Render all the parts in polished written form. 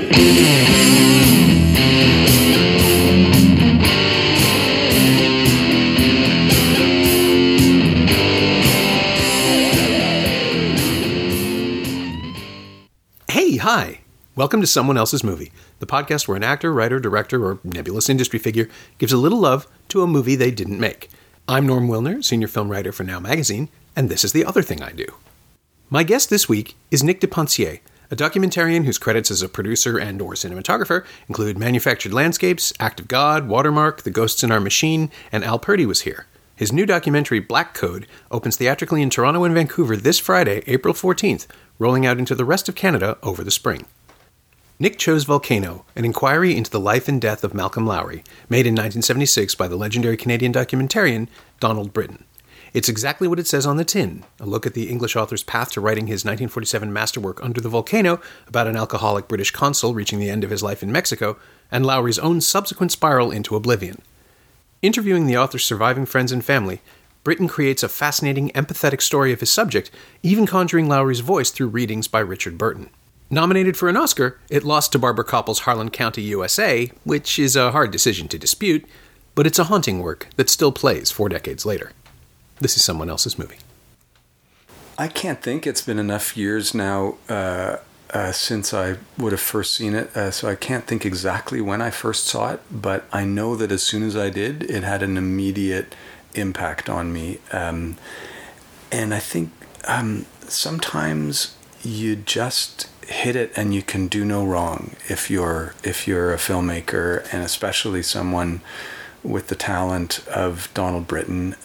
Hi. Welcome to Someone Else's Movie, the podcast where an actor, writer, director, or nebulous industry figure gives a little love to a movie they didn't make. I'm Norm Wilner, senior film writer for Now Magazine, and this is the other thing I do. My guest this week is Nick DePontier, a documentarian whose credits as a producer and or cinematographer include Manufactured Landscapes, Act of God, Watermark, The Ghosts in Our Machine, and Al Purdy Was Here. His new documentary, Black Code, opens theatrically in Toronto and Vancouver this Friday, April 14th, rolling out into the rest of Canada over the spring. Nick chose Volcano, an inquiry into the life and death of Malcolm Lowry, made in 1976 by the legendary Canadian documentarian Donald Britton. It's exactly what it says on the tin, a look at the English author's path to writing his 1947 masterwork Under the Volcano about an alcoholic British consul reaching the end of his life in Mexico, and Lowry's own subsequent spiral into oblivion. Interviewing the author's surviving friends and family, Britton creates a fascinating, empathetic story of his subject, even conjuring Lowry's voice through readings by Richard Burton. Nominated for an Oscar, it lost to Barbara Koppel's Harlan County, USA, which is a hard decision to dispute, but it's a haunting work that still plays 4 decades later. This is Someone Else's Movie. I can't think. It's been enough years now since I would have first seen it, so I can't think exactly when I first saw it, but I know that as soon as I did, it had an immediate impact on me. And I think sometimes you just hit it and you can do no wrong if you're a filmmaker, and especially someone with the talent of Donald Britton,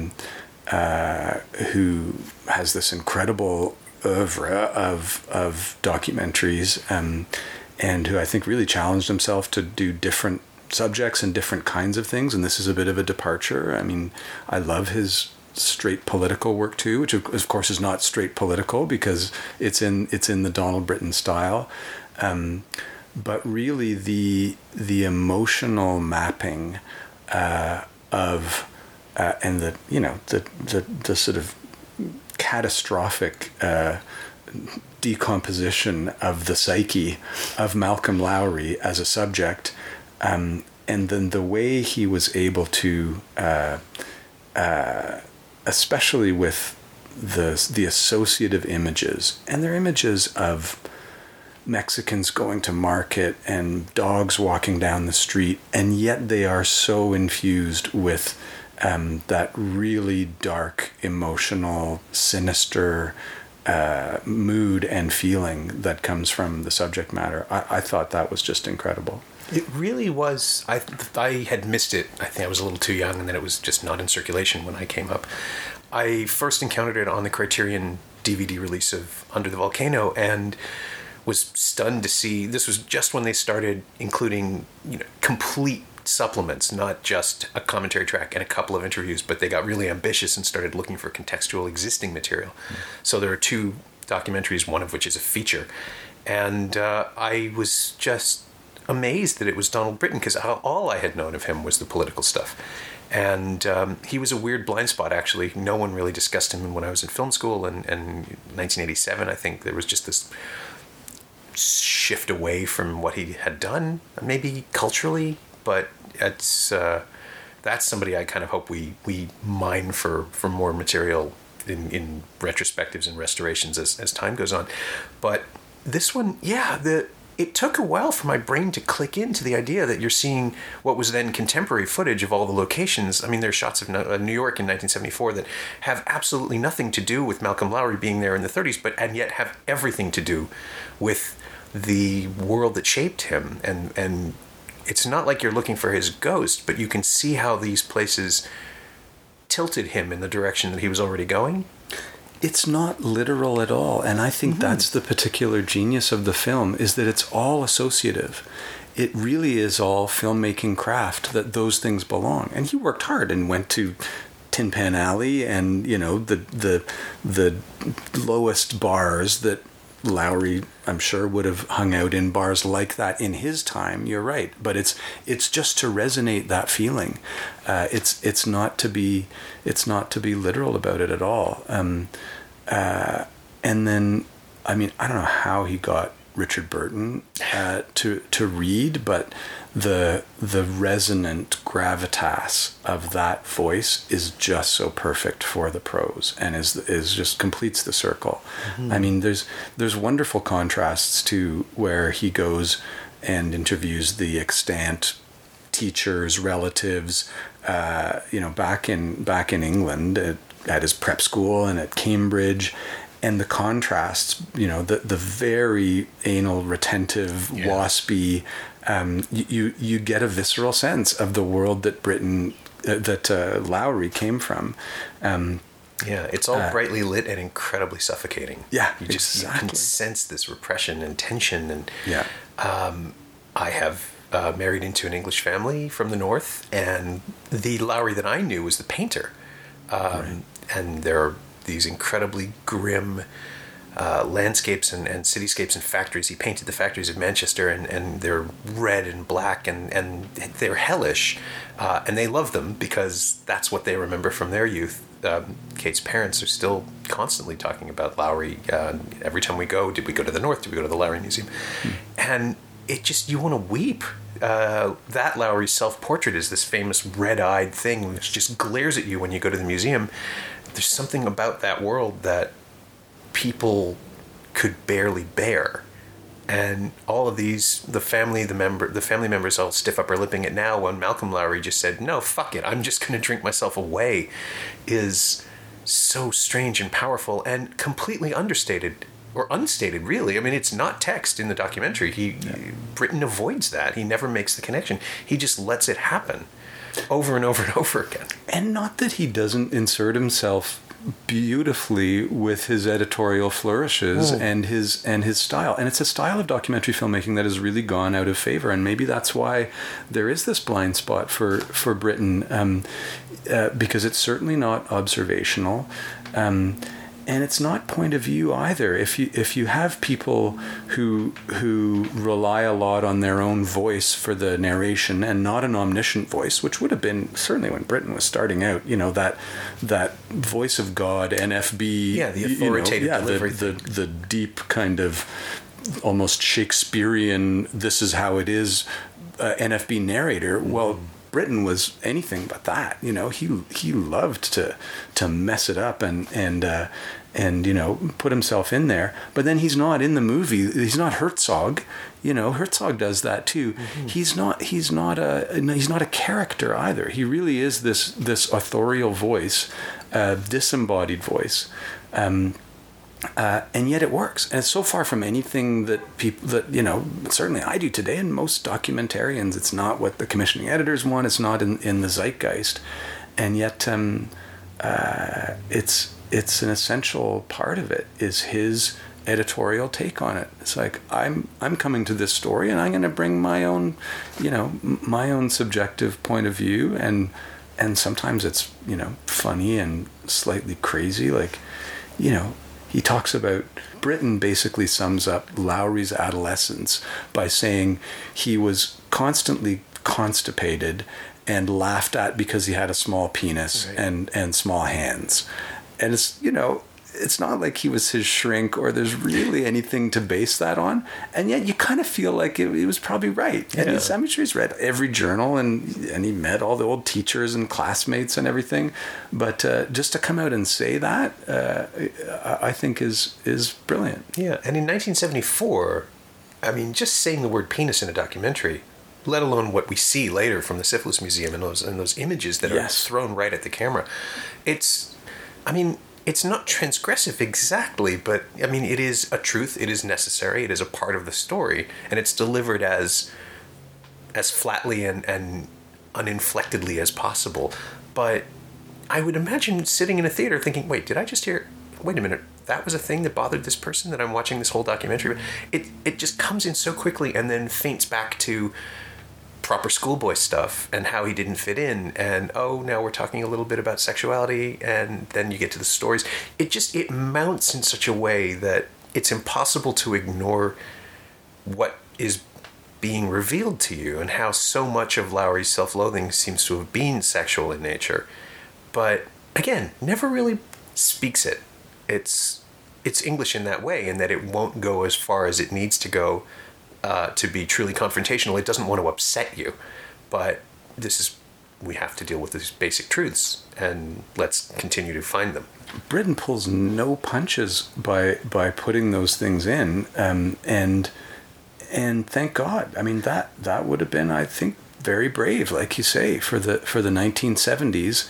who has this incredible oeuvre of documentaries, and who I think really challenged himself to do different subjects and different kinds of things, and this is a bit of a departure. I mean, I love his straight political work too, which of course is not straight political because it's in the Donald Britton style, but really the emotional mapping of and the sort of catastrophic decomposition of the psyche of Malcolm Lowry as a subject, and then the way he was able to, especially with the associative images, and they're images of Mexicans going to market and dogs walking down the street, and yet they are so infused with that really dark, emotional, sinister mood and feeling that comes from the subject matter. I thought that was just incredible. It really was. I had missed it. I think I was a little too young, and then it was just not in circulation when I came up. I first encountered it on the Criterion DVD release of Under the Volcano, and was stunned to see this was just when they started including, complete supplements, not just a commentary track and a couple of interviews, but they got really ambitious and started looking for contextual existing material. So there are 2 documentaries, one of which is a feature, and I was just amazed that it was Donald Britton, because all I had known of him was the political stuff, and he was a weird blind spot, actually. No one really discussed him when I was in film school, and 1987 I think there was just this shift away from what he had done, maybe culturally, but it's that's somebody I kind of hope we mine for more material in retrospectives and restorations as time goes on. But this one, it took a while for my brain to click into the idea that you're seeing what was then contemporary footage of all the locations. I mean, there's shots of New York in 1974 that have absolutely nothing to do with Malcolm Lowry being there in the 30s, and yet have everything to do with the world that shaped him. And it's not like you're looking for his ghost, but you can see how these places tilted him in the direction that he was already going. It's not literal at all, and I think that's the particular genius of the film, is that it's all associative. It really is all filmmaking craft, that those things belong. And he worked hard and went to Tin Pan Alley and, the lowest bars that Lowry, I'm sure, would have hung out in bars like that in his time. You're right, but it's just to resonate that feeling. It's not to be literal about it at all. And then, I mean, I don't know how he got Richard Burton to read, but the resonant gravitas of that voice is just so perfect for the prose, and is just completes the circle. Mm-hmm. I mean, there's wonderful contrasts to where he goes and interviews the extant teachers, relatives, back in England at his prep school and at Cambridge. And the contrasts, the very anal, retentive, waspy, you get a visceral sense of the world that Lowry came from. It's all brightly lit and incredibly suffocating. Yeah, you can sense this repression and tension. And I have married into an English family from the north, and the Lowry that I knew was the painter. And there are these incredibly grim landscapes and cityscapes and factories. He painted the factories of Manchester, and they're red and black, and they're hellish, and they love them because that's what they remember from their youth. Kate's parents are still constantly talking about Lowry. Every time we go, did we go to the north? Did we go to the Lowry Museum? And it just, you want to weep. That Lowry's self-portrait is this famous red-eyed thing which just glares at you when you go to the museum. There's something about that world that people could barely bear, and all of these, the family members all stiff upper lipping it now when Malcolm Lowry just said, no, fuck it, I'm just going to drink myself away, is so strange and powerful and completely understated or unstated, really. I mean, it's not text in the documentary. Britton avoids that. He never makes the connection. He just lets it happen over and over and over again. And not that he doesn't insert himself beautifully with his editorial flourishes and his style. And it's a style of documentary filmmaking that has really gone out of favor. And maybe that's why there is this blind spot for Britton, because it's certainly not observational. And it's not point of view either. If you have people who rely a lot on their own voice for the narration and not an omniscient voice, which would have been certainly when Britton was starting out, that voice of God, NFB, the authoritative delivery, the deep kind of almost Shakespearean, this is how it is, NFB narrator. Well, Britton was anything but that. He loved to mess it up and put himself in there. But then he's not in the movie. He's not Herzog. Herzog does that too. Mm-hmm. He's not a character either. He really is this authorial voice, disembodied voice. And yet it works, and it's so far from anything that certainly I do today, and most documentarians. It's not what the commissioning editors want. It's not in the zeitgeist, and yet it's an essential part of it. Is his editorial take on it. It's like I'm coming to this story, and I'm going to bring my own subjective point of view, and sometimes it's funny and slightly crazy, like He talks about, Britton basically sums up Lowry's adolescence by saying he was constantly constipated and laughed at because he had a small penis and small hands. And it's not like he was his shrink or there's really anything to base that on. And yet you kind of feel like he was probably right. And I'm sure he's read every journal and he met all the old teachers and classmates and everything. But just to come out and say that, I think is brilliant. Yeah. And in 1974, I mean, just saying the word penis in a documentary, let alone what we see later from the Syphilis Museum and those images that are thrown right at the camera. It's not transgressive exactly, but I mean, it is a truth. It is necessary. It is a part of the story, and it's delivered as flatly and uninflectedly as possible. But I would imagine sitting in a theater thinking, wait, did I just hear? Wait a minute, that was a thing that bothered this person that I'm watching this whole documentary. It just comes in so quickly and then faints back to proper schoolboy stuff and how he didn't fit in, and now we're talking a little bit about sexuality, and then you get to the stories. It mounts in such a way that it's impossible to ignore what is being revealed to you and how so much of Lowry's self-loathing seems to have been sexual in nature, but again, never really speaks it. it's English in that way, in that it won't go as far as it needs to go to be truly confrontational. It doesn't want to upset you, but we have to deal with these basic truths, and let's continue to find them. Britain pulls no punches by putting those things in, and thank God. I mean, that would have been, I think, very brave, like you say, for the 1970s.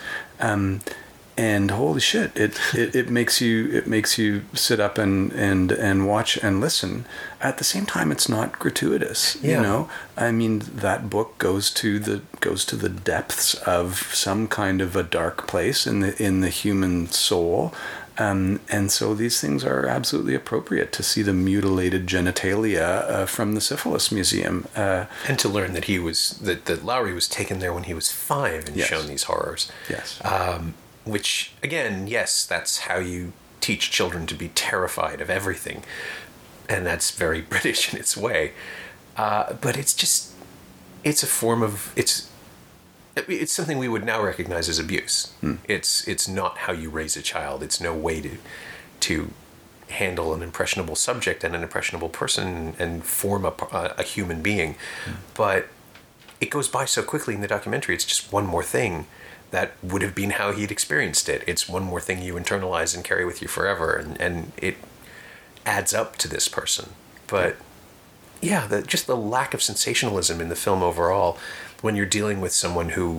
And holy shit, it makes you sit up and watch and listen. At the same time, it's not gratuitous. Yeah. You know, I mean, that book goes to the depths of some kind of a dark place in the human soul. And so these things are absolutely appropriate to see the mutilated genitalia from the Syphilis Museum. And to learn that that Lowry was taken there when he was 5 and Yes. shown these horrors. Yes. Which, again, yes, that's how you teach children to be terrified of everything. And that's very British in its way. But it's a form of, it's something we would now recognize as abuse. It's not how you raise a child. It's no way to handle an impressionable subject and an impressionable person and form a human being. But it goes by so quickly in the documentary. It's just one more thing that would have been how he'd experienced it. It's one more thing you internalize and carry with you forever, and it adds up to this person. But yeah, just the lack of sensationalism in the film overall, when you're dealing with someone who,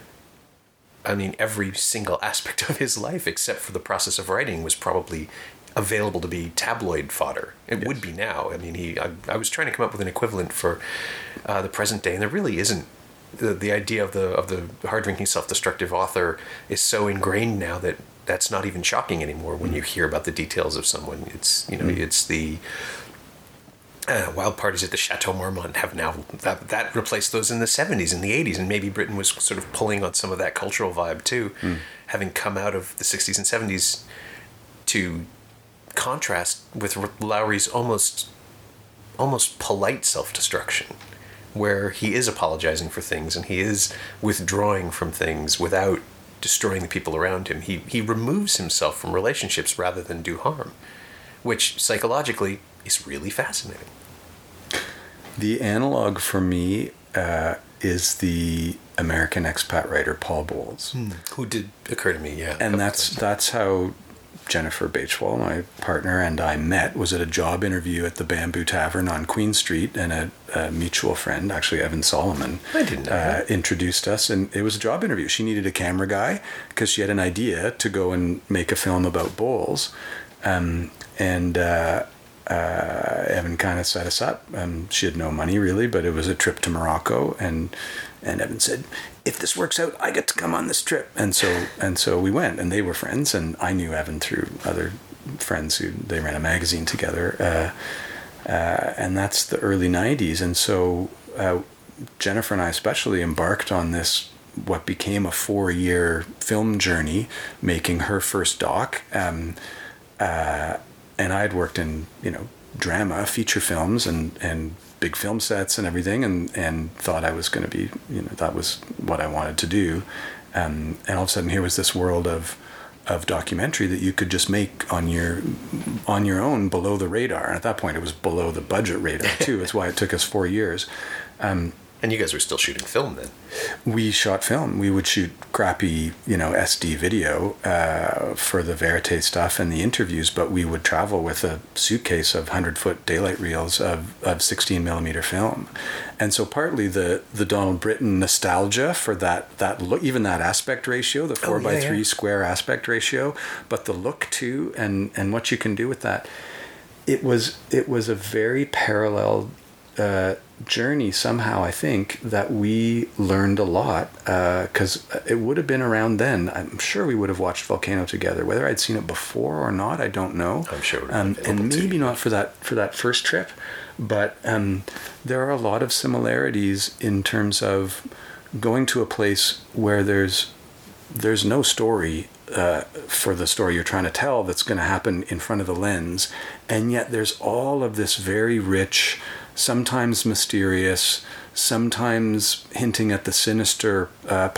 I mean, every single aspect of his life, except for the process of writing, was probably available to be tabloid fodder. It would be now. I mean, I was trying to come up with an equivalent for the present day, and there really isn't. The idea of the hard-drinking, self-destructive author is so ingrained now that that's not even shocking anymore when you hear about the details of someone. It's, you know, it's the wild parties at the Chateau Marmont have now that replaced those in the 70s and the 80s, and maybe Britain was sort of pulling on some of that cultural vibe too, having come out of the 60s and 70s to contrast with Lowry's almost polite self-destruction, where he is apologizing for things and he is withdrawing from things without destroying the people around him. He removes himself from relationships rather than do harm, which psychologically is really fascinating. The analog for me is the American expat writer Paul Bowles, who did occur to me, yeah. And that's how Jennifer Bateswall, my partner, and I met. Was at a job interview at the Bamboo Tavern on Queen Street, and a mutual friend, actually Evan Solomon, I didn't know that. Introduced us, and it was a job interview. She needed a camera guy because she had an idea to go and make a film about Bowles, and Evan kind of set us up. She had no money really, but it was a trip to Morocco, and Evan said, if this works out, I get to come on this trip. And so we went, and they were friends, and I knew Evan through other friends they ran a magazine together. And that's the early 90s. And so Jennifer and I especially embarked on this, what became a 4-year film journey, making her first doc. And I had worked in, drama, feature films and big film sets and everything, and thought I was going to be, that was what I wanted to do. And all of a sudden here was this world of documentary that you could just make on your own, below the radar. And at that point it was below the budget radar too. That's why it took us 4 years. And you guys were still shooting film then? We shot film. We would shoot crappy, SD video for the Verite stuff and the interviews, but we would travel with a suitcase of 100-foot daylight reels of 16 millimeter film. And so partly the Donald Britton nostalgia for that look, even that aspect ratio, the 4:3 square aspect ratio, but the look too, and what you can do with that. It was a very parallel journey somehow, I think, that we learned a lot, because it would have been around then. I'm sure we would have watched Volcano together. Whether I'd seen it before or not, I don't know. I'm sure. And maybe not for that first trip, but there are a lot of similarities in terms of going to a place where there's no story for the story you're trying to tell that's going to happen in front of the lens, and yet there's all of this very rich, sometimes mysterious, sometimes hinting at the sinister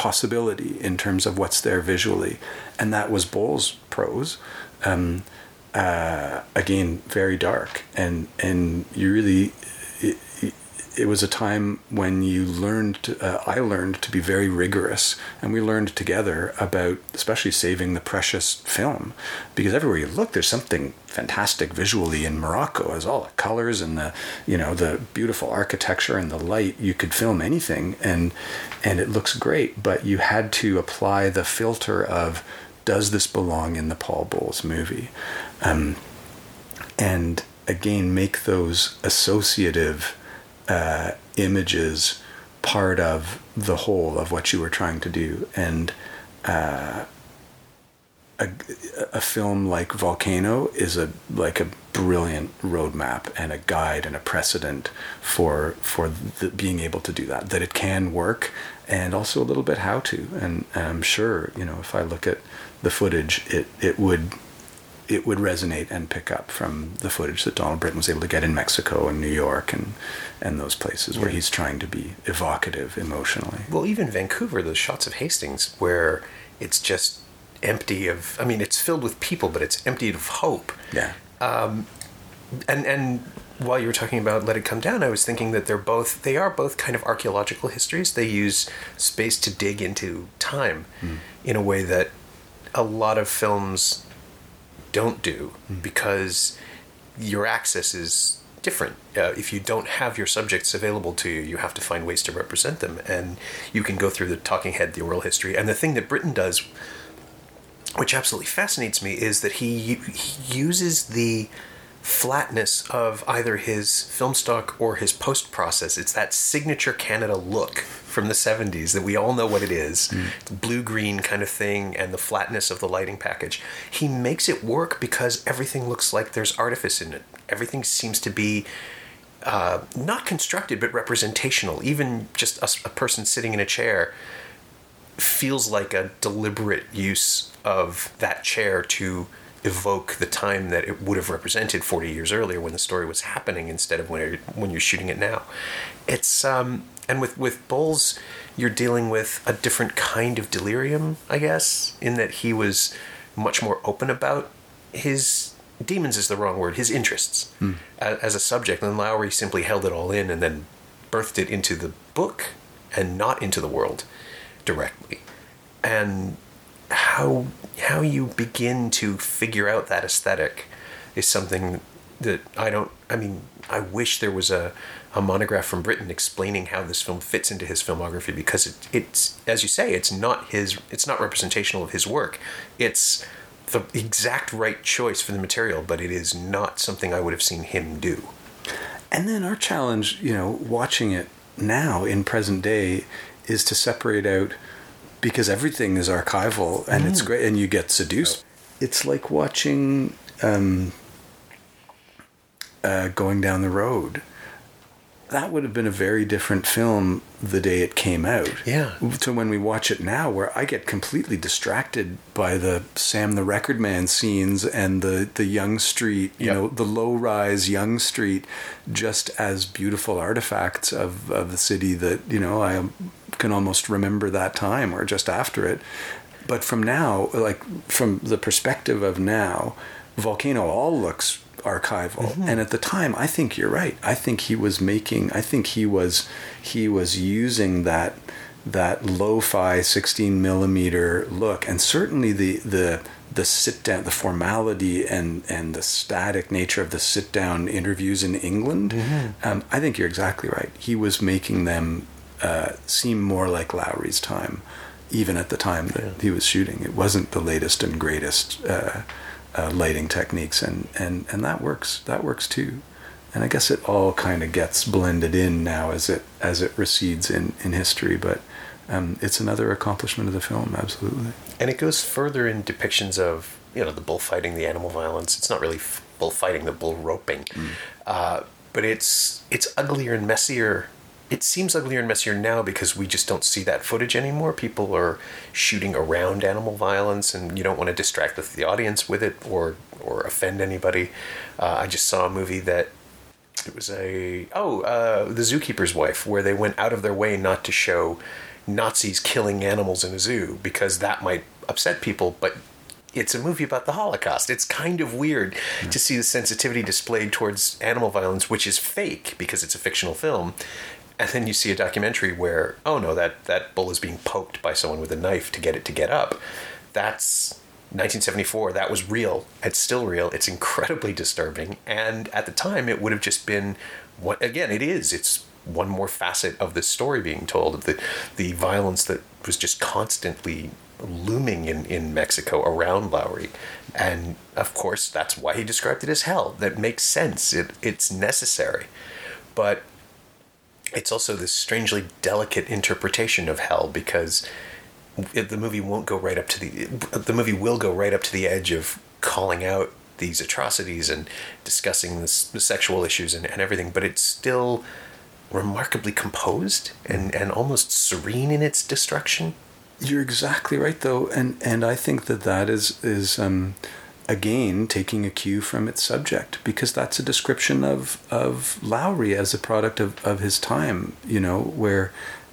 possibility in terms of what's there visually. And that was Bowles' prose. again, very dark, and you really. It was a time when you learned, I learned to be very rigorous, and we learned together about especially saving the precious film, because everywhere you look there's something fantastic visually in Morocco, as all the colors and the beautiful architecture and the light. You could film anything and it looks great, but you had to apply the filter of, does this belong in the Paul Bowles movie? And again, make those associative images part of the whole of what you were trying to do. And a film like Volcano is like a brilliant roadmap and a guide and a precedent for being able to do that it can work, and also a little bit how to. And I'm sure, if I look at the footage, it would resonate and pick up from the footage that Donald Britton was able to get in Mexico and New York and those places where he's trying to be evocative emotionally. Well, even Vancouver, those shots of Hastings where it's just empty of, it's filled with people, but it's emptied of hope. Yeah. And while you were talking about Let It Come Down, I was thinking that they are both kind of archaeological histories. They use space to dig into time in a way that a lot of films don't do, because your access is different. If you don't have your subjects available to you, you have to find ways to represent them, and you can go through the talking head, the oral history. And the thing that Britton does, which absolutely fascinates me, is that he uses the flatness of either his film stock or his post process. It's that signature Canada look from the 70s that we all know what it is. The blue-green kind of thing, and the flatness of the lighting package. He makes it work because everything looks like there's artifice in it. Everything seems to be not constructed, but representational. Even just a person sitting in a chair feels like a deliberate use of that chair to evoke the time that it would have represented 40 years earlier when the story was happening, instead of when you're shooting it now. It's and with Bowles, you're dealing with a different kind of delirium, I guess, in that he was much more open about his demons is the wrong word, his interests as a subject, and Lowry simply held it all in and then birthed it into the book and not into the world directly. And how you begin to figure out that aesthetic is something that I wish there was a monograph from Britton explaining how this film fits into his filmography, because it's as you say, it's not representational of his work. It's the exact right choice for the material, but it is not something I would have seen him do. And then our challenge, watching it now in present day, is to separate out, because everything is archival and it's great, and you get seduced. It's like watching Going Down the Road. That would have been a very different film the day it came out. Yeah. To when we watch it now, where I get completely distracted by the Sam the Record Man scenes and the Yonge Street, the low-rise Yonge Street, just as beautiful artifacts of the city that, I can almost remember that time or just after it. But from now, like from the perspective of now, Volcano all looks archival. And at the time, I think you're right. I think he was using that lo-fi 16 millimeter look, and certainly the sit down, the formality and the static nature of the sit down interviews in England. I think you're exactly right. He was making them seem more like Lowry's time, even at the time that he was shooting. It wasn't the latest and greatest lighting techniques, and that works too. And I guess it all kind of gets blended in now as it recedes in history, but it's another accomplishment of the film, absolutely. And it goes further in depictions of the bullfighting, the animal violence. It's not really bullfighting, the bull roping, but it's uglier and messier. It seems uglier and messier now because we just don't see that footage anymore. People are shooting around animal violence, and you don't want to distract the audience with it or offend anybody. I just saw a movie that it was The Zookeeper's Wife, where they went out of their way not to show Nazis killing animals in a zoo because that might upset people, but it's a movie about the Holocaust. It's kind of weird to see the sensitivity displayed towards animal violence, which is fake because it's a fictional film. And then you see a documentary where, oh no, that bull is being poked by someone with a knife to get it to get up. That's 1974. That was real. It's still real. It's incredibly disturbing. And at the time, it would have just been, what again, it is. It's one more facet of this story being told, of the violence that was just constantly looming in Mexico around Lowry. And of course, that's why he described it as hell. That makes sense. It's necessary. But it's also this strangely delicate interpretation of hell, because the movie won't go right up to the movie will go right up to the edge of calling out these atrocities and discussing the sexual issues and everything, but it's still remarkably composed and almost serene in its destruction. You're exactly right, though, and I think that is again taking a cue from its subject, because that's a description of Lowry as a product of his time, you know, where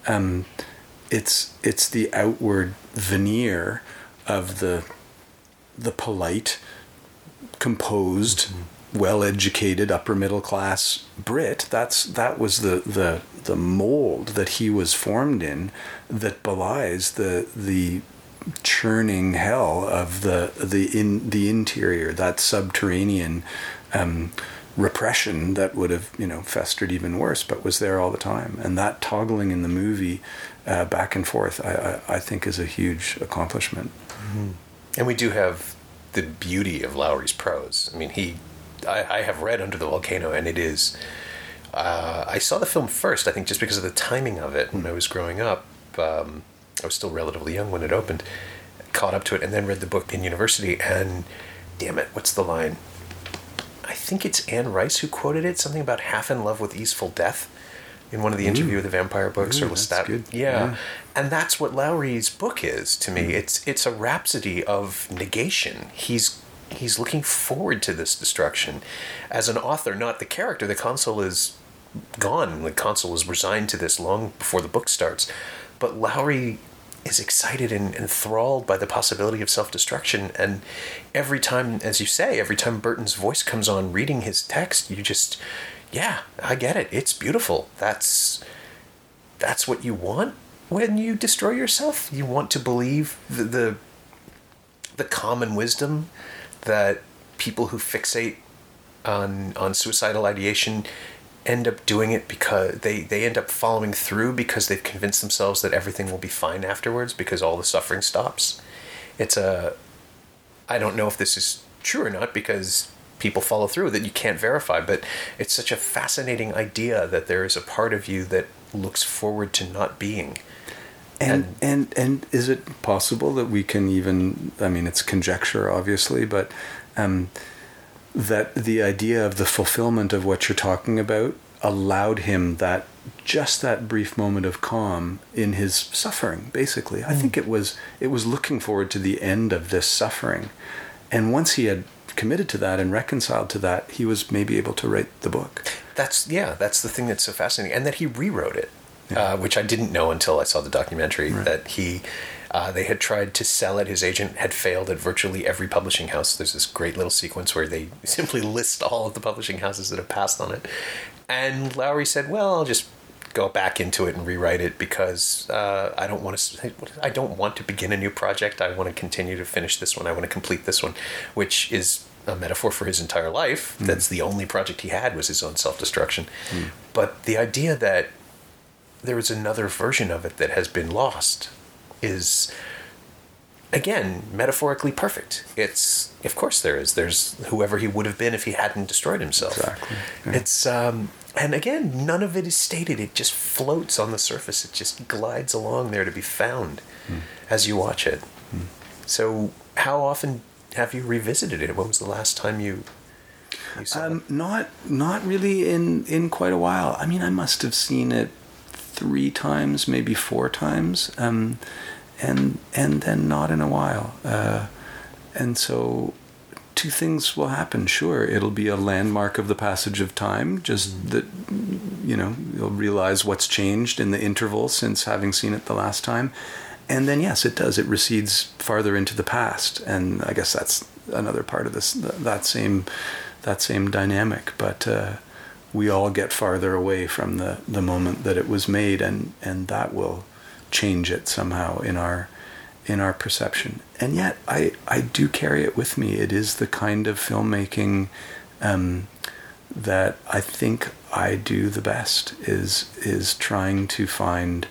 it's the outward veneer of the polite, composed, well-educated, upper middle class Brit. That was the mold that he was formed in, that belies the churning hell of the interior, that subterranean repression that would have, you know, festered even worse, but was there all the time. And that toggling in the movie back and forth, I think, is a huge accomplishment. Mm-hmm. And we do have the beauty of Lowry's prose. I mean, I have read Under the Volcano, and it is. I saw the film first, I think, just because of the timing of it. When I was growing up, I was still relatively young when it opened. Caught up to it, and then read the book in university. And damn it, what's the line? I think it's Anne Rice who quoted it. Something about half in love with easeful death in one of the Interview with the Vampire books, or Lestat. Good. Yeah, and that's what Lowry's book is to me. It's a rhapsody of negation. He's looking forward to this destruction as an author, not the character. The Consul is gone. The Consul is resigned to this long before the book starts. But Lowry is excited and enthralled by the possibility of self-destruction. And every time, as you say, every time Burton's voice comes on reading his text, you just, yeah, I get it. It's beautiful. That's what you want when you destroy yourself. You want to believe the common wisdom that people who fixate on suicidal ideation end up doing it because they end up following through because they've convinced themselves that everything will be fine afterwards because all the suffering stops. I don't know if this is true or not, because people follow through that you can't verify, but it's such a fascinating idea that there is a part of you that looks forward to not being. And is it possible that we can even, I mean, it's conjecture obviously, but that the idea of the fulfillment of what you're talking about allowed him that brief moment of calm in his suffering, basically. I think it was looking forward to the end of this suffering. And once he had committed to that and reconciled to that, he was maybe able to write the book. That's the thing that's so fascinating. And that he rewrote it, which I didn't know until I saw the documentary, right. That they had tried to sell it. His agent had failed at virtually every publishing house. There's this great little sequence where they simply list all of the publishing houses that have passed on it. And Lowry said, well, I'll just go back into it and rewrite it because I don't want to begin a new project. I want to continue to finish this one. I want to complete this one, which is a metaphor for his entire life. That's the only project he had, was his own self-destruction. But the idea that there is another version of it that has been lost is, again, metaphorically perfect. It's, of course there is. There's whoever he would have been if he hadn't destroyed himself. Exactly. Yeah. It's, and again, none of it is stated. It just floats on the surface. It just glides along there to be found as you watch it. So how often have you revisited it? When was the last time you saw it? Not really in quite a while. I mean, I must have seen it 3 times, maybe 4 times. And then not in a while. And so 2 things will happen. Sure, it'll be a landmark of the passage of time, just that, you know, you'll realize what's changed in the interval since having seen it the last time. And then, yes, it does. It recedes farther into the past. And I guess that's another part of this, that same dynamic. But we all get farther away from the moment that it was made, and that will change it somehow in our perception. And yet I do carry it with me. It is the kind of filmmaking that I think I do the best, is trying to find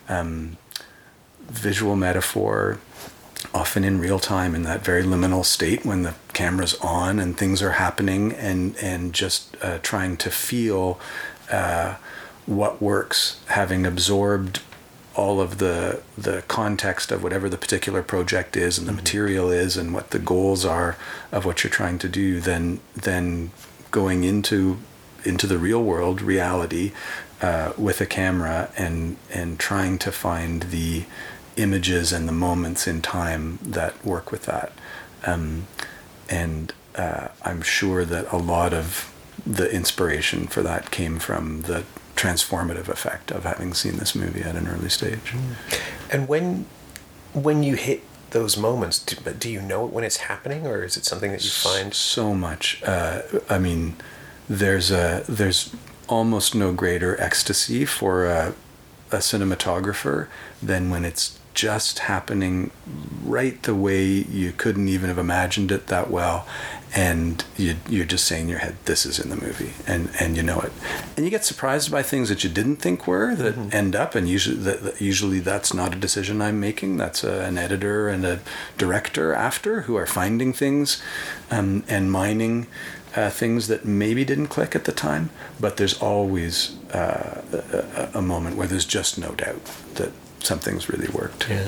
visual metaphor, often in real time, in that very liminal state when the camera's on and things are happening, and just trying to feel what works, having absorbed all of the context of whatever the particular project is and the material is and what the goals are of what you're trying to do, then going into the real world reality with a camera and trying to find the images and the moments in time that work with that. And I'm sure that a lot of the inspiration for that came from the transformative effect of having seen this movie at an early stage. And when you hit those moments, do you know it when it's happening, or is it something that you find? So much. I mean, there's almost no greater ecstasy for a cinematographer than when it's just happening right the way you couldn't even have imagined it that well, and you're just saying in your head, this is in the movie, and you know it, and you get surprised by things that you didn't think were that end up, and usually that's not a decision I'm making. That's an editor and a director after who are finding things and mining things that maybe didn't click at the time, but there's always a moment where there's just no doubt that something's really worked. Yeah.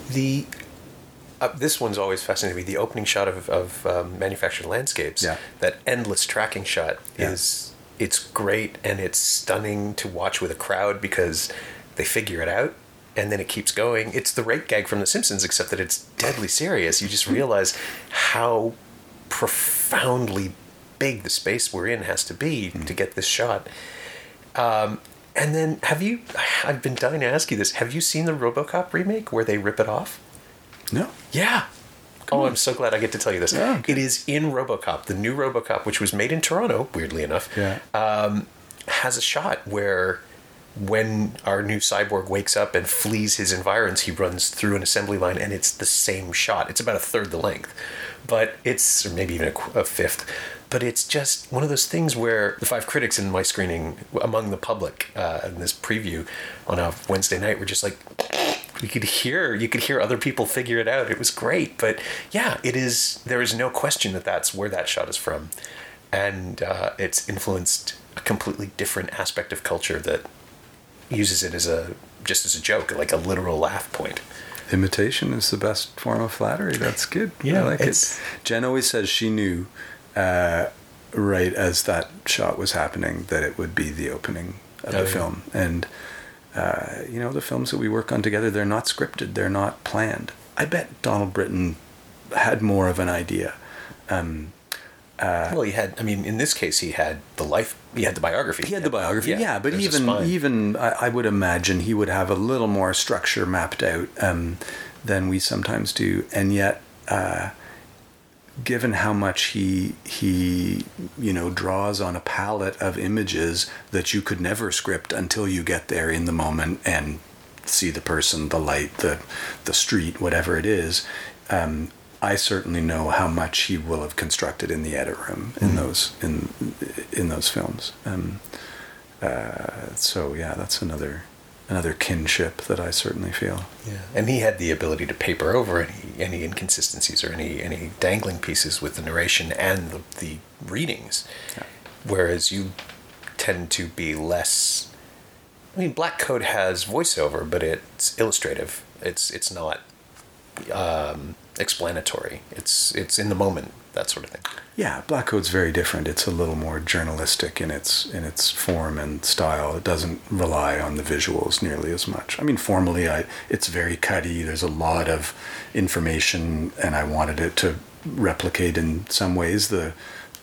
This one's always fascinated me. The opening shot of Manufactured Landscapes, that endless tracking shot, it's great, and it's stunning to watch with a crowd because they figure it out, and then it keeps going. It's the rape gag from The Simpsons, except that it's deadly serious. You just realize how profoundly big the space we're in has to be to get this shot. And then I've been dying to ask you this, have you seen the RoboCop remake where they rip it off? No. Yeah. I'm so glad I get to tell you this. Yeah, okay. It is in RoboCop, the new RoboCop, which was made in Toronto, weirdly enough, has a shot where when our new cyborg wakes up and flees his environs, he runs through an assembly line, and it's the same shot. It's about a third the length, or maybe even a fifth. But it's just one of those things where the 5 critics in my screening among the public in this preview on a Wednesday night were just like, you could hear other people figure it out. It was great. But yeah, there is no question that that's where that shot is from. And it's influenced a completely different aspect of culture that uses it just as a joke, like a literal laugh point. Imitation is the best form of flattery. That's good. Yeah, I like it. Jen always says she knew right as that shot was happening that it would be the opening of the film. And the films that we work on together, they're not scripted, they're not planned. I bet Donald Britton had more of an idea. Well, in this case, he had the biography. He had the biography, but even I would imagine he would have a little more structure mapped out than we sometimes do. And yet, given how much he draws on a palette of images that you could never script until you get there in the moment and see the person, the light, the street, whatever it is, I certainly know how much he will have constructed in the edit room in those films. So yeah, that's another kinship that I certainly feel. Yeah, and he had the ability to paper over any inconsistencies or any dangling pieces with the narration and the readings, whereas you tend to be less. I mean, Black Coat has voiceover, but it's illustrative. It's not explanatory. It's in the moment, that sort of thing. Yeah, Black Coat's very different. It's a little more journalistic in its form and style. It doesn't rely on the visuals nearly as much. I mean, formally, it's very cutty. There's a lot of information, and I wanted it to replicate in some ways the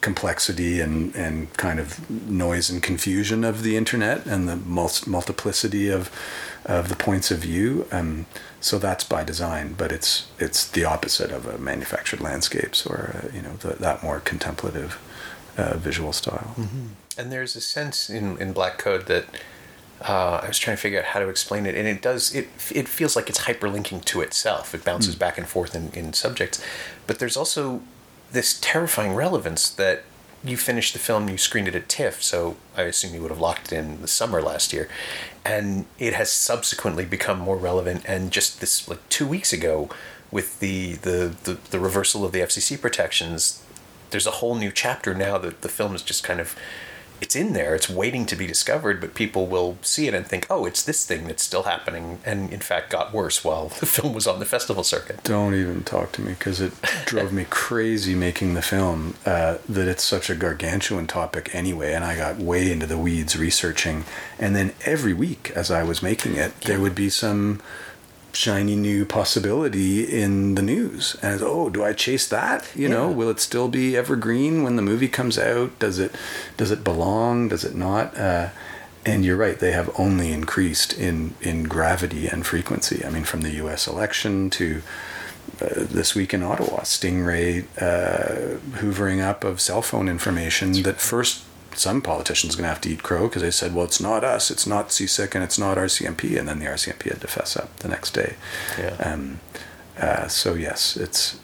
complexity and kind of noise and confusion of the internet and the multiplicity of the points of view. So that's by design, but it's the opposite of a manufactured landscapes or that more contemplative visual style. Mm-hmm. And there's a sense in Black Code that I was trying to figure out how to explain it, and it feels like it's hyperlinking to itself. It bounces back and forth in subjects, but there's also this terrifying relevance that you finished the film, you screened it at TIFF, so I assume you would have locked it in the summer last year, and it has subsequently become more relevant. And just this 2 weeks ago, with the reversal of the FCC protections, there's a whole new chapter now that the film is just kind of, it's in there, it's waiting to be discovered, but people will see it and think, oh, it's this thing that's still happening, and in fact got worse while the film was on the festival circuit. Don't even talk to me, because it drove me crazy making the film, that it's such a gargantuan topic anyway, and I got way into the weeds researching, and then every week as I was making it, there would be some shiny new possibility in the news, and do I chase that? Will it still be evergreen when the movie comes out? Does it belong? Does it not? And you're right, they have only increased in gravity and frequency. I mean, from the US election to this week in Ottawa, Stingray hoovering up of cell phone information that first some politicians are going to have to eat crow because they said, well, it's not us, it's not CSIC, and it's not RCMP, and then the RCMP had to fess up the next day. So yes,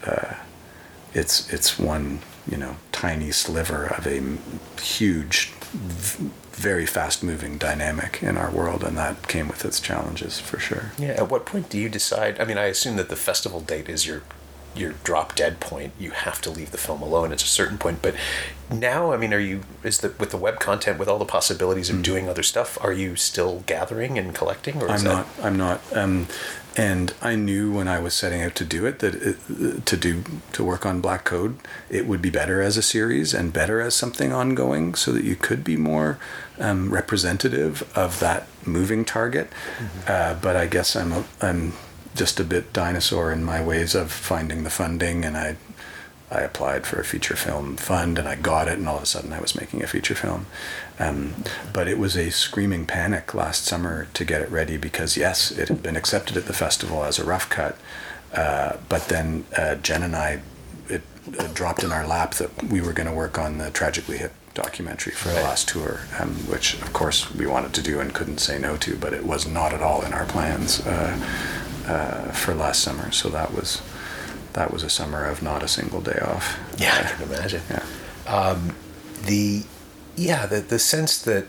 it's one tiny sliver of a huge, very fast-moving dynamic in our world, and that came with its challenges for sure. Yeah. At what point do you decide? I mean, I assume that the festival date is your drop dead point. You have to leave the film alone at a certain point. But now, I mean, with the web content, with all the possibilities of doing other stuff, are you still gathering and collecting? Or I'm not. And I knew when I was setting out to do it that to work on Black Code, it would be better as a series and better as something ongoing, so that you could be more representative of that moving target. Mm-hmm. But I guess I'm just a bit dinosaur in my ways of finding the funding, and I applied for a feature film fund and I got it, and all of a sudden I was making a feature film. But it was a screaming panic last summer to get it ready, because yes, it had been accepted at the festival as a rough cut, but then Jen and I, it dropped in our lap that we were going to work on the Tragically Hip documentary for the last tour, which of course we wanted to do and couldn't say no to, but it was not at all in our plans for last summer. So that was a summer of not a single day off. Yeah, I can imagine. Yeah. The sense that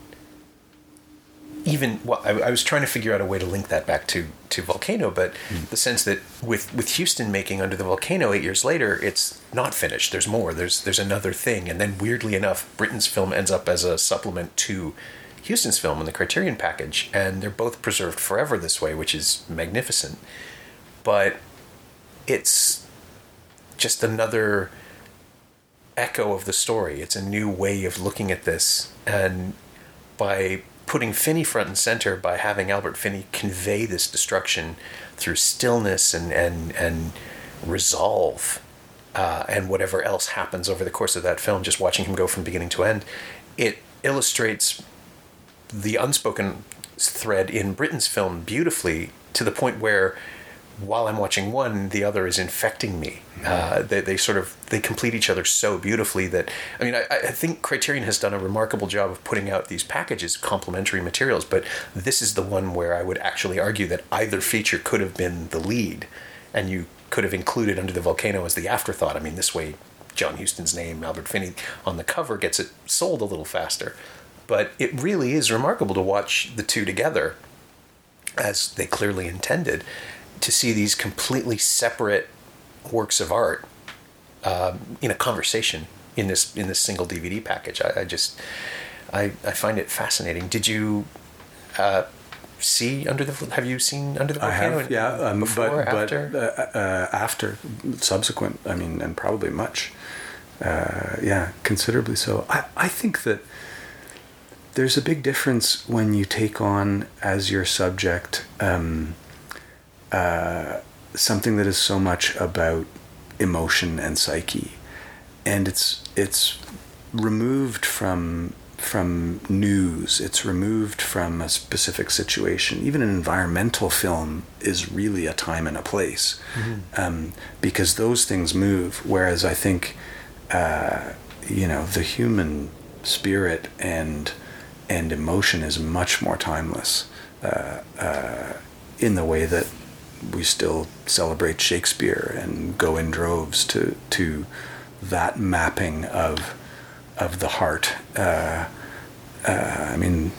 I was trying to figure out a way to link that back to Volcano, but the sense that with Houston making Under the Volcano 8 years later, it's not finished. There's more. There's another thing, and then weirdly enough, Britain's film ends up as a supplement to Houston's film in the Criterion package, and they're both preserved forever this way, which is magnificent. But it's just another echo of the story. It's a new way of looking at this, and by putting Finney front and center, by having Albert Finney convey this destruction through stillness and resolve, and whatever else happens over the course of that film, just watching him go from beginning to end, it illustrates the unspoken thread in Britain's film beautifully, to the point where while I'm watching one, the other is infecting me. They complete each other so beautifully that, I mean, I think Criterion has done a remarkable job of putting out these packages, complementary materials, but this is the one where I would actually argue that either feature could have been the lead, and you could have included Under the Volcano as the afterthought. I mean, this way, John Huston's name, Albert Finney, on the cover gets it sold a little faster. But it really is remarkable to watch the two together, as they clearly intended, to see these completely separate works of art in a conversation in this single DVD package. I find it fascinating. Did you see have you seen Under the Volcano? I have, yeah. Before, after? After, subsequent, I mean, and probably much. Considerably so. I think that there's a big difference when you take on as your subject something that is so much about emotion and psyche, it's removed from news. It's removed from a specific situation. Even an environmental film is really a time and a place, because those things move. Whereas I think, the human spirit and emotion is much more timeless, in the way that we still celebrate Shakespeare and go in droves to that mapping of the heart. I mean,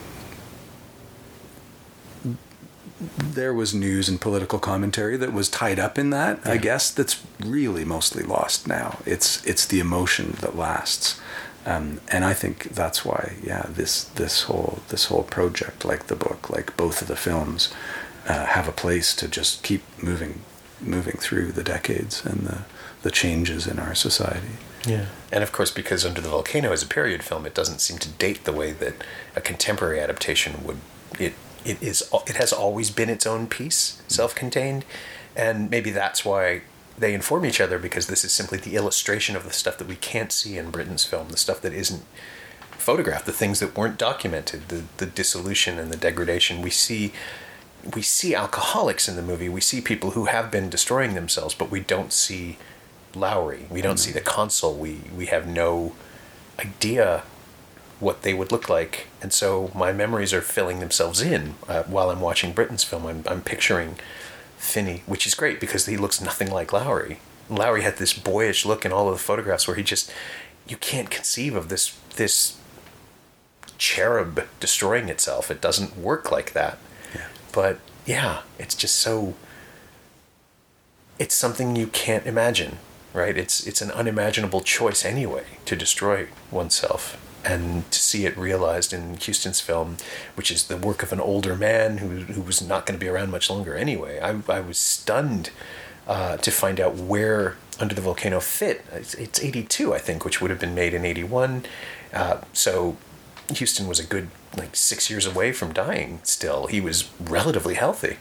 there was news and political commentary that was tied up in that. Yeah. I guess that's really mostly lost now. It's the emotion that lasts, and I think that's why, this whole project, like the book, like both of the films, have a place to just keep moving through the decades and the changes in our society. Yeah. And of course, because Under the Volcano is a period film, it doesn't seem to date the way that a contemporary adaptation would. It has always been its own piece, self-contained, and maybe that's why they inform each other, because this is simply the illustration of the stuff that we can't see in Britain's film, the stuff that isn't photographed, the things that weren't documented, the dissolution and the degradation. We see alcoholics in the movie. We see people who have been destroying themselves, but we don't see Lowry. We don't see the consul. We have no idea what they would look like, and so my memories are filling themselves in while I'm watching Britain's film. I'm picturing Finney, which is great because he looks nothing like Lowry. Lowry had this boyish look in all of the photographs where you can't conceive of this cherub destroying itself. It doesn't work like that. Yeah. But yeah, it's just so. It's something you can't imagine, right? It's an unimaginable choice anyway to destroy oneself, and to see it realized in Huston's film, which is the work of an older man who was not going to be around much longer anyway. I was stunned to find out where Under the Volcano fit. It's 82, I think, which would have been made in 81. So Huston was a good 6 years away from dying still. He was relatively healthy.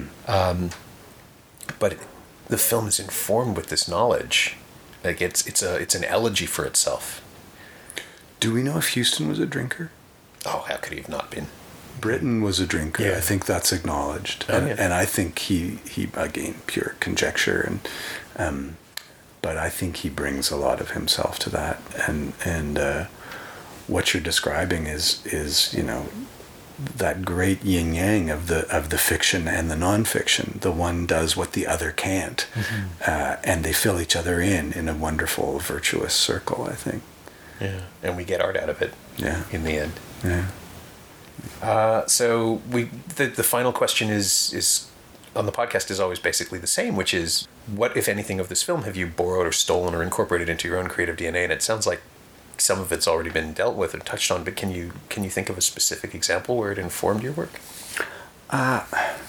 But the film is informed with this knowledge. It's an elegy for itself. Do we know if Huston was a drinker? Oh, how could he have not been? Britain was a drinker. Yeah. I think that's acknowledged. And I think he again, pure conjecture, but I think he brings a lot of himself to that. And what you're describing is that great yin yang of the fiction and the nonfiction. The one does what the other can't, and they fill each other in a wonderful, virtuous circle, I think. Yeah, and we get art out of it. Yeah, in the end. Yeah. So the final question is on the podcast is always basically the same, which is, what, if anything, of this film have you borrowed or stolen or incorporated into your own creative DNA? And it sounds like some of it's already been dealt with or touched on, but can you think of a specific example where it informed your work? I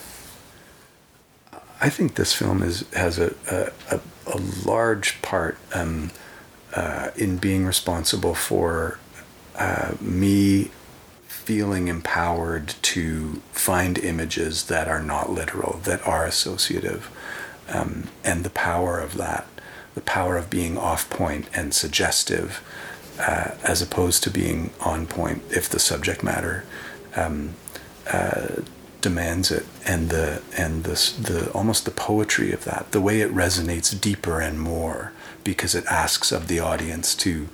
think this film has a large part in being responsible for me feeling empowered to find images that are not literal, that are associative, and the power of that, the power of being off point and suggestive, as opposed to being on point if the subject matter demands it, and the almost the poetry of that, the way it resonates deeper and more because it asks of the audience to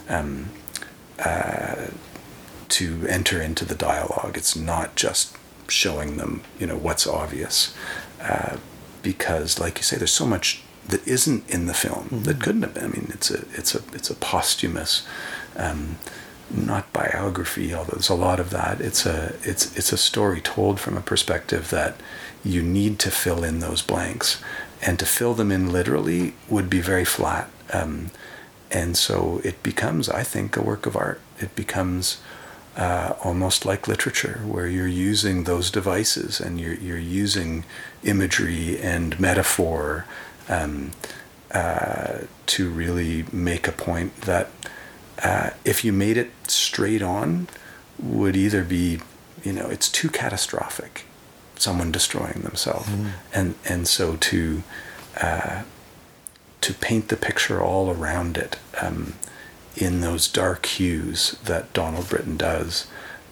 enter into the dialogue. It's not just showing them what's obvious, because, like you say, there's so much that isn't in the film that couldn't have been. I mean, it's a posthumous, not biography, although there's a lot of that. It's a story told from a perspective that you need to fill in those blanks, and to fill them in literally would be very flat. And so it becomes, I think, a work of art. It becomes almost like literature, where you're using those devices and you're using imagery and metaphor to really make a point that if you made it straight on would either be, it's too catastrophic, someone destroying themselves, and so to to paint the picture all around it in those dark hues that Donald Britton does,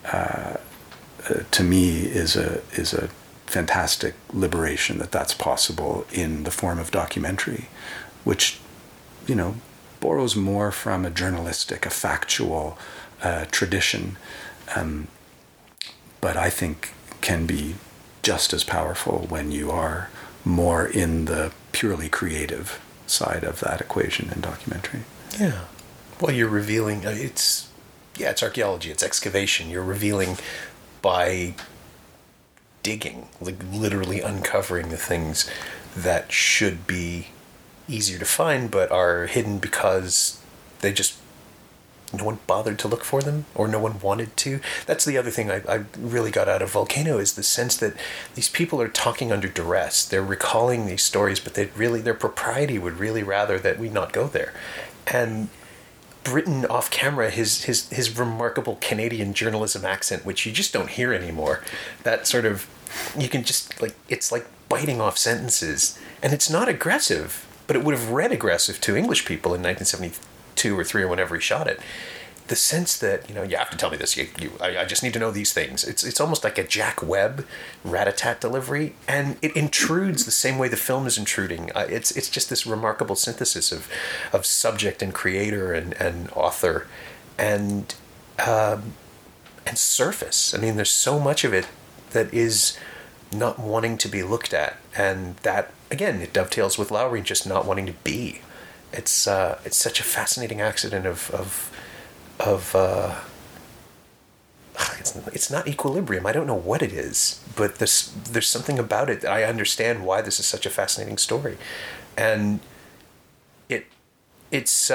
to me is a fantastic liberation that's possible in the form of documentary, which, borrows more from a journalistic, a factual tradition, but I think can be just as powerful when you are more in the purely creative side of that equation in documentary. Yeah. Well, you're revealing, it's archaeology, it's excavation. You're revealing by digging, like literally uncovering the things that should be easier to find but are hidden because no one bothered to look for them, or no one wanted to. That's the other thing I really got out of Volcano, is the sense that these people are talking under duress. They're recalling these stories, but their propriety would really rather that we not go there. And Britton off camera, his remarkable Canadian journalism accent, which you just don't hear anymore, that sort of, you can just, it's like biting off sentences. And it's not aggressive, but it would have read aggressive to English people in 1972 or 3 or whenever he shot it. The sense that, you have to tell me this, I just need to know these things. It's almost like a Jack Webb rat-a-tat delivery, and it intrudes the same way the film is intruding. It's just this remarkable synthesis of subject and creator and author and surface. I mean, there's so much of it that is not wanting to be looked at, and that, again, it dovetails with Lowry just not wanting to be. It's such a fascinating accident of it's not equilibrium. I don't know what it is, but there's something about it that I understand why this is such a fascinating story, and it's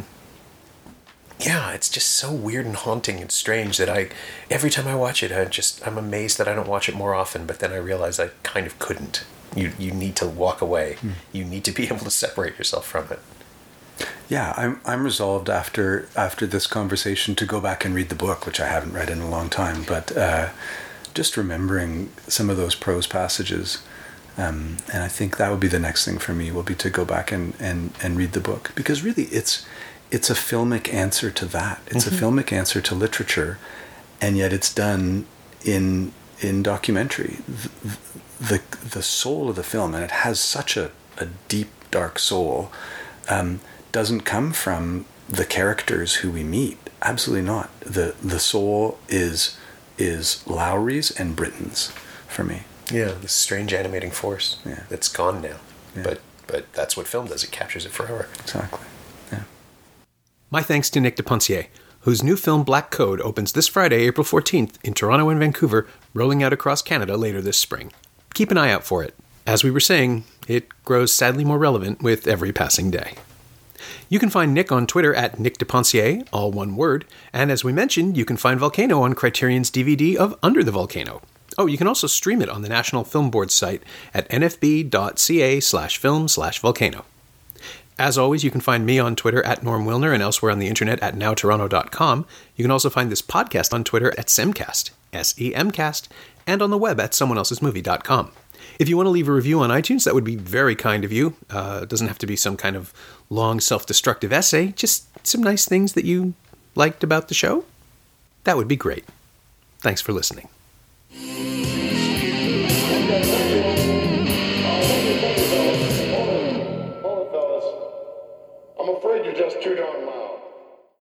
just so weird and haunting and strange that every time I watch it, I'm amazed that I don't watch it more often. But then I realize I kind of couldn't. You need to walk away. You need to be able to separate yourself from it. Yeah, I'm resolved after this conversation to go back and read the book, which I haven't read in a long time. But just remembering some of those prose passages, and I think that would be the next thing for me, will be to go back and read the book, because really it's a filmic answer to that. It's a filmic answer to literature, and yet it's done in documentary. The soul of the film, and it has such a deep, dark soul, doesn't come from the characters who we meet. Absolutely not. The soul is Lowry's and Britton's for me. Yeah, this strange animating force that's gone now. Yeah. But that's what film does. It captures it forever. Exactly. Yeah. My thanks to Nick DePoncier, whose new film Black Code opens this Friday, April 14th, in Toronto and Vancouver, rolling out across Canada later this spring. Keep an eye out for it. As we were saying, it grows sadly more relevant with every passing day. You can find Nick on Twitter at Nick DePoncier, all one word, and as we mentioned, you can find Volcano on Criterion's DVD of Under the Volcano. Oh, you can also stream it on the National Film Board site at nfb.ca/film/volcano. As always, you can find me on Twitter at Norm Wilner and elsewhere on the internet at nowtoronto.com. You can also find this podcast on Twitter at Semcast, SEMcast, and on the web at someoneelsesmovie.com. If you want to leave a review on iTunes, that would be very kind of you. It doesn't have to be some kind of long self-destructive essay, just some nice things that you liked about the show. That would be great. Thanks for listening.